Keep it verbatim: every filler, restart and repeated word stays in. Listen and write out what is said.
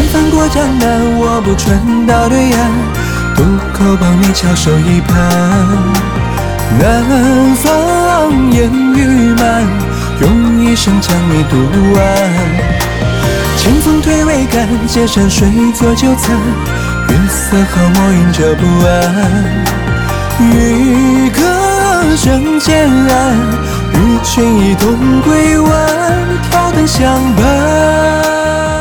翻过江南，我不船到对岸，渡口帮你翘首以盼。南方烟雨满，用一生将你读完。清风推桅杆，借山水作酒餐，月色好墨映着不安。渔歌声渐暗，与君一同归晚，挑灯相伴。